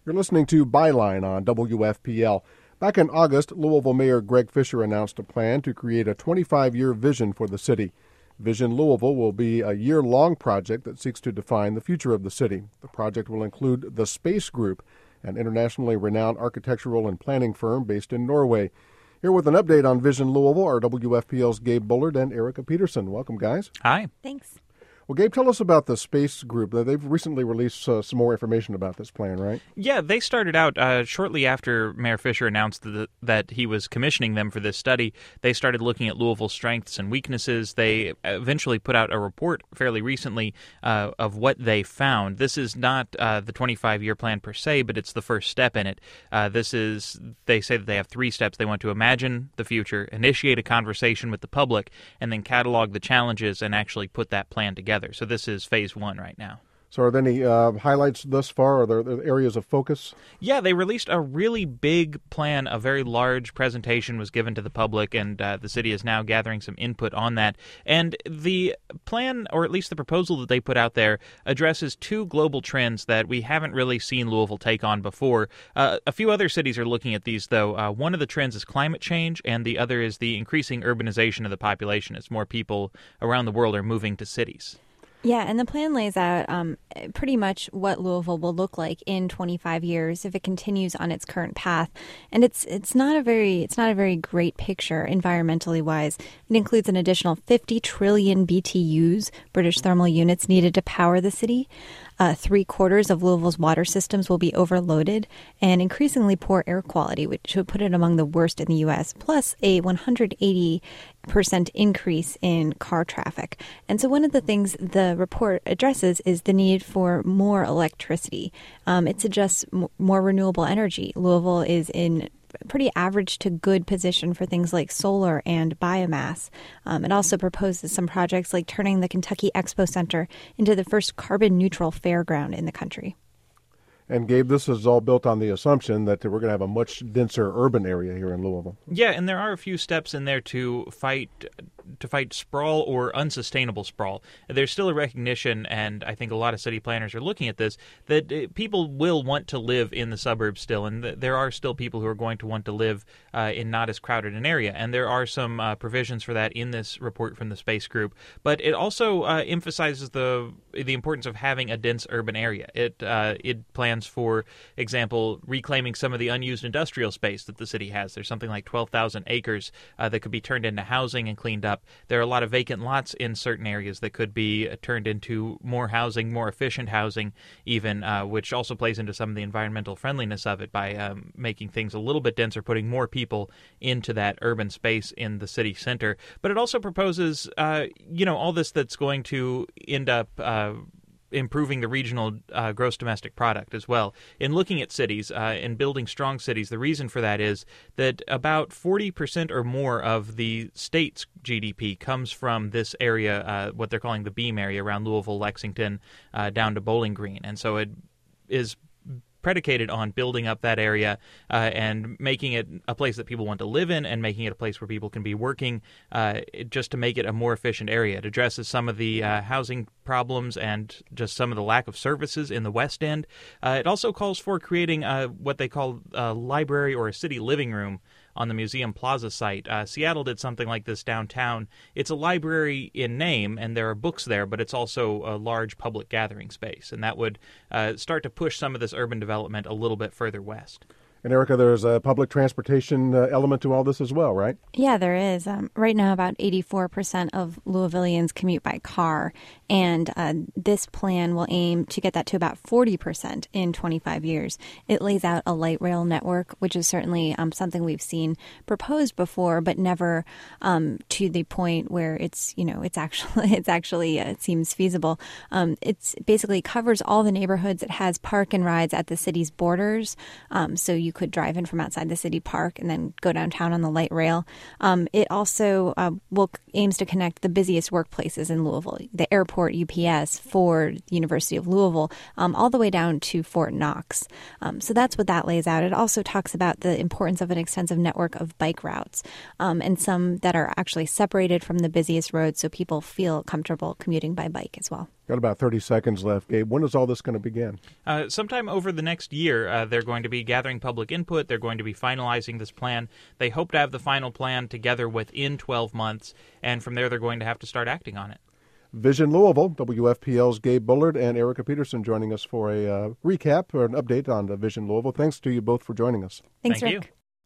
You're listening to Byline on WFPL. Back in August, Louisville Mayor Greg Fisher announced a plan to create a 25-year vision for the city. Vision Louisville will be a year-long project that seeks to define the future of the city. The project will include the Space Group, an internationally renowned architectural and planning firm based in Norway. Here with an update on Vision Louisville are WFPL's Gabe Bullard and Erica Peterson. Welcome, guys. Hi. Thanks. Well, Gabe, tell us about the Space Group. They've recently released some more information about this plan, right? Yeah, they started out shortly after Mayor Fisher announced that he was commissioning them for this study. They started looking at Louisville's strengths and weaknesses. They eventually put out a report fairly recently of what they found. This is not the 25-year plan per se, but it's the first step in it. They say that they have 3 steps. They want to imagine the future, initiate a conversation with the public, and then catalog the challenges and actually put that plan together. So this is phase 1 right now. So are there any highlights thus far? Are there areas of focus? Yeah, they released a really big plan. A very large presentation was given to the public, and the city is now gathering some input on that. And the plan, or at least the proposal that they put out there, addresses 2 global trends that we haven't really seen Louisville take on before. A few other cities are looking at these, though. One of the trends is climate change, and the other is the increasing urbanization of the population as more people around the world are moving to cities. Yeah, and the plan lays out pretty much what Louisville will look like in 25 years if it continues on its current path. And it's not a very great picture environmentally wise. It includes an additional 50 trillion BTUs, British thermal units, needed to power the city. 3/4 of Louisville's water systems will be overloaded, and increasingly poor air quality, which would put it among the worst in the U.S., plus a 180% increase in car traffic. And so one of the things the report addresses is the need for more electricity. It suggests more renewable energy. Louisville is in pretty average to good position for things like solar and biomass. It also proposes some projects like turning the Kentucky Expo Center into the first carbon-neutral fairground in the country. And Gabe, this is all built on the assumption that we're going to have a much denser urban area here in Louisville. Yeah, and there are a few steps in there to fight sprawl or unsustainable sprawl. There's still a recognition, and I think a lot of city planners are looking at this, that people will want to live in the suburbs still, and there are still people who are going to want to live in not as crowded an area. And there are some provisions for that in this report from the Space Group. But it also emphasizes the importance of having a dense urban area. It plans, for example, reclaiming some of the unused industrial space that the city has. There's something like 12,000 acres that could be turned into housing and cleaned up. There are a lot of vacant lots in certain areas that could be turned into more housing, more efficient housing even, which also plays into some of the environmental friendliness of it by making things a little bit denser, putting more people into that urban space in the city center. But it also proposes, all this that's going to end up improving the regional gross domestic product as well. In looking at cities and building strong cities, the reason for that is that about 40% or more of the state's GDP comes from this area, what they're calling the Beam area around Louisville, Lexington, down to Bowling Green. And so it is predicated on building up that area and making it a place that people want to live in and making it a place where people can be working just to make it a more efficient area. It addresses some of the housing problems and just some of the lack of services in the West End. It also calls for creating what they call a library or a city living room on the Museum Plaza site. Seattle did something like this downtown. It's a library in name, and there are books there, but it's also a large public gathering space, and that would start to push some of this urban development a little bit further west. And Erica, there's a public transportation element to all this as well, right? Yeah, there is. Right now, about 84% of Louisvillians commute by car, and this plan will aim to get that to about 40% in 25 years. It lays out a light rail network, which is certainly something we've seen proposed before, but never to the point where it seems feasible. It's basically covers all the neighborhoods. It has park and rides at the city's borders, so you could drive in from outside the city park and then go downtown on the light rail. It also aims to connect the busiest workplaces in Louisville, the airport, UPS, Ford, the University of Louisville, all the way down to Fort Knox. So that's what that lays out. It also talks about the importance of an extensive network of bike routes and some that are actually separated from the busiest roads so people feel comfortable commuting by bike as well. Got about 30 seconds left, Gabe. When is all this going to begin? Sometime over the next year, they're going to be gathering public input. They're going to be finalizing this plan. They hope to have the final plan together within 12 months, and from there they're going to have to start acting on it. Vision Louisville, WFPL's Gabe Bullard and Erica Peterson joining us for a recap or an update on the Vision Louisville. Thanks to you both for joining us. Thanks, Thank Rick. you.